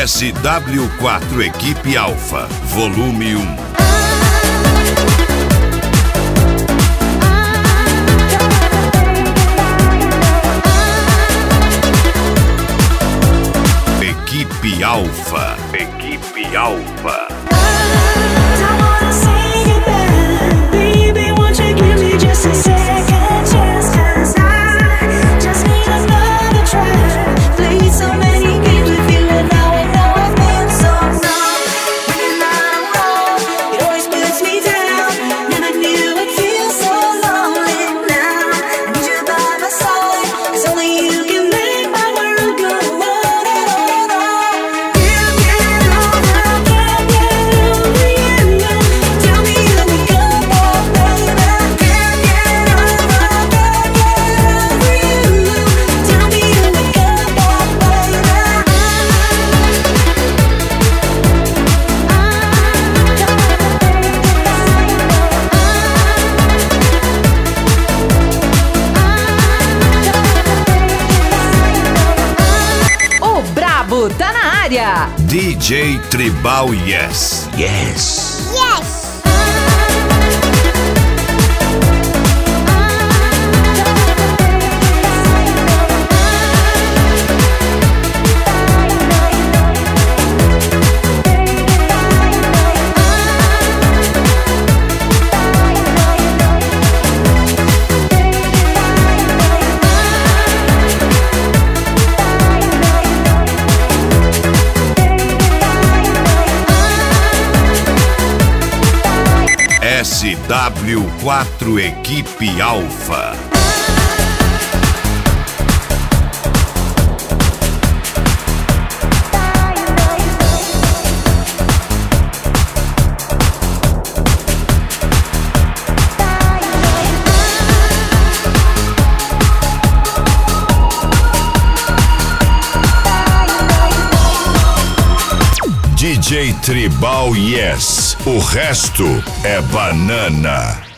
SW4 Equipe Alfa, Volume 1. Equipe Alfa. Equipe Alfa. Tá na área. DJ Tribal Yes. Yes. Yes. SW4 Equipe Alfa. DJ Tribal Yes. O resto é banana.